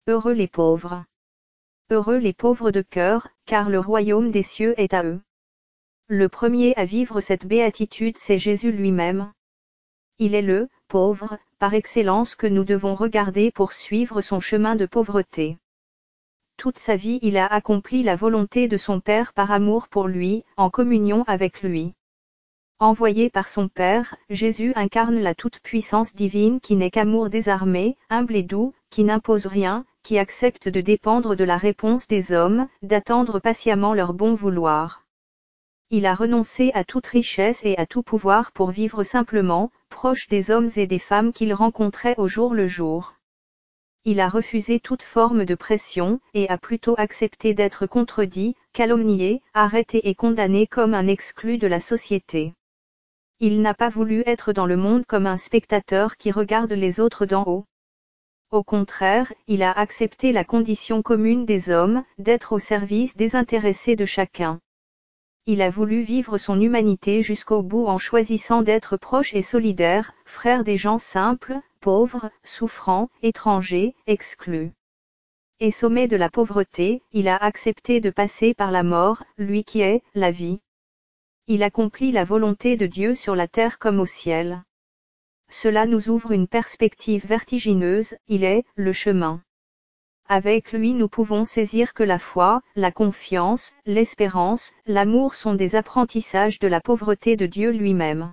Heureux les pauvres. Heureux les pauvres de cœur, car le royaume des cieux est à eux. Le premier à vivre cette béatitude, c'est Jésus lui-même. Il est le pauvre, par excellence, que nous devons regarder pour suivre son chemin de pauvreté. Toute sa vie il a accompli la volonté de son Père par amour pour lui, en communion avec lui. Envoyé par son Père, Jésus incarne la toute-puissance divine qui n'est qu'amour désarmé, humble et doux, qui n'impose rien, qui accepte de dépendre de la réponse des hommes, d'attendre patiemment leur bon vouloir. Il a renoncé à toute richesse et à tout pouvoir pour vivre simplement, proche des hommes et des femmes qu'il rencontrait au jour le jour. Il a refusé toute forme de pression, et a plutôt accepté d'être contredit, calomnié, arrêté et condamné comme un exclu de la société. Il n'a pas voulu être dans le monde comme un spectateur qui regarde les autres d'en haut. Au contraire, il a accepté la condition commune des hommes, d'être au service désintéressé de chacun. Il a voulu vivre son humanité jusqu'au bout en choisissant d'être proche et solidaire, frère des gens simples, pauvres, souffrants, étrangers, exclus. Et sommet de la pauvreté, il a accepté de passer par la mort, lui qui est la vie. Il accomplit la volonté de Dieu sur la terre comme au ciel. Cela nous ouvre une perspective vertigineuse, il est le chemin. Avec lui nous pouvons saisir que la foi, la confiance, l'espérance, l'amour sont des apprentissages de la pauvreté de Dieu lui-même.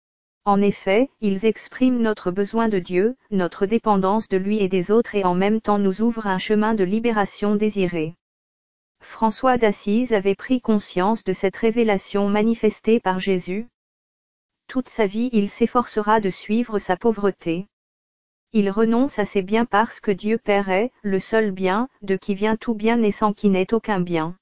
En effet, ils expriment notre besoin de Dieu, notre dépendance de lui et des autres et en même temps nous ouvrent un chemin de libération désiré. François d'Assise avait pris conscience de cette révélation manifestée par Jésus. Toute sa vie il s'efforcera de suivre sa pauvreté. Il renonce à ses biens parce que Dieu Père est le seul bien, de qui vient tout bien et sans qui n'est aucun bien.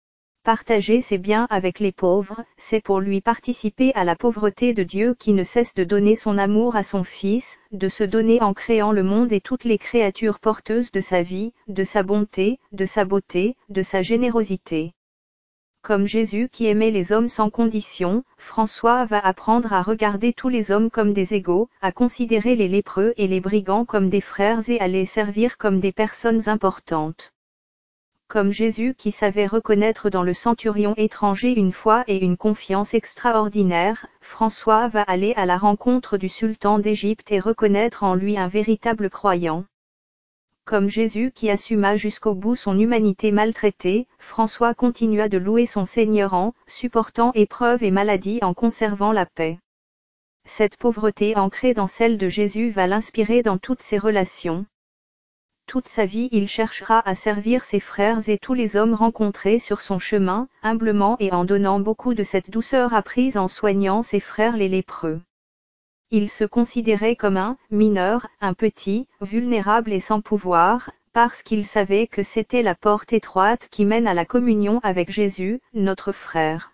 Partager ses biens avec les pauvres, c'est pour lui participer à la pauvreté de Dieu qui ne cesse de donner son amour à son Fils, de se donner en créant le monde et toutes les créatures porteuses de sa vie, de sa bonté, de sa beauté, de sa générosité. Comme Jésus qui aimait les hommes sans condition, François va apprendre à regarder tous les hommes comme des égaux, à considérer les lépreux et les brigands comme des frères et à les servir comme des personnes importantes. Comme Jésus qui savait reconnaître dans le centurion étranger une foi et une confiance extraordinaires, François va aller à la rencontre du sultan d'Égypte et reconnaître en lui un véritable croyant. Comme Jésus qui assuma jusqu'au bout son humanité maltraitée, François continua de louer son Seigneur en supportant épreuves et maladies en conservant la paix. Cette pauvreté ancrée dans celle de Jésus va l'inspirer dans toutes ses relations. Toute sa vie il cherchera à servir ses frères et tous les hommes rencontrés sur son chemin, humblement et en donnant beaucoup de cette douceur apprise en soignant ses frères les lépreux. Il se considérait comme un mineur, un petit, vulnérable et sans pouvoir, parce qu'il savait que c'était la porte étroite qui mène à la communion avec Jésus, notre frère.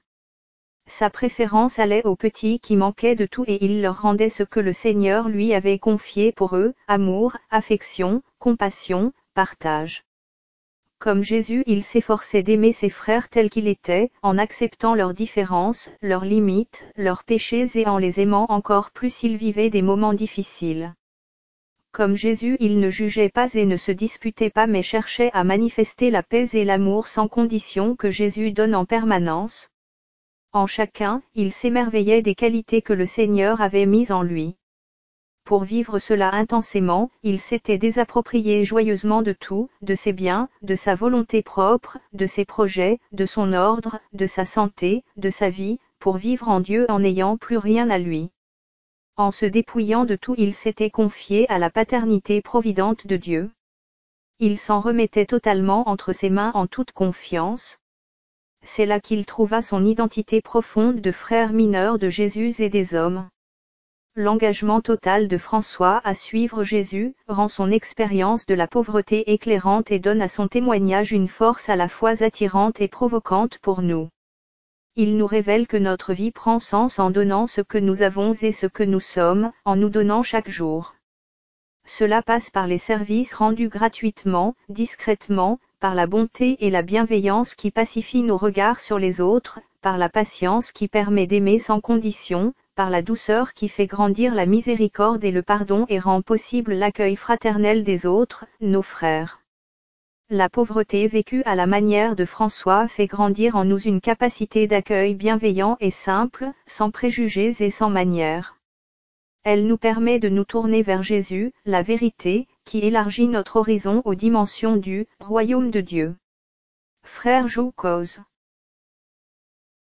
Sa préférence allait aux petits qui manquaient de tout et il leur rendait ce que le Seigneur lui avait confié pour eux, amour, affection, compassion, partage. Comme Jésus il s'efforçait d'aimer ses frères tels qu'ils étaient, en acceptant leurs différences, leurs limites, leurs péchés et en les aimant encore plus s'ils vivaient des moments difficiles. Comme Jésus il ne jugeait pas et ne se disputait pas mais cherchait à manifester la paix et l'amour sans condition que Jésus donne en permanence. En chacun, il s'émerveillait des qualités que le Seigneur avait mises en lui. Pour vivre cela intensément, il s'était désapproprié joyeusement de tout, de ses biens, de sa volonté propre, de ses projets, de son ordre, de sa santé, de sa vie, pour vivre en Dieu en n'ayant plus rien à lui. En se dépouillant de tout il s'était confié à la paternité providente de Dieu. Il s'en remettait totalement entre ses mains en toute confiance. C'est là qu'il trouva son identité profonde de frère mineur de Jésus et des hommes. L'engagement total de François à suivre Jésus rend son expérience de la pauvreté éclairante et donne à son témoignage une force à la fois attirante et provocante pour nous. Il nous révèle que notre vie prend sens en donnant ce que nous avons et ce que nous sommes, en nous donnant chaque jour. Cela passe par les services rendus gratuitement, discrètement, par la bonté et la bienveillance qui pacifient nos regards sur les autres, par la patience qui permet d'aimer sans condition, par la douceur qui fait grandir la miséricorde et le pardon et rend possible l'accueil fraternel des autres, nos frères. La pauvreté vécue à la manière de François fait grandir en nous une capacité d'accueil bienveillant et simple, sans préjugés et sans manières. Elle nous permet de nous tourner vers Jésus, la vérité, qui élargit notre horizon aux dimensions du royaume de Dieu. Frère Joucose.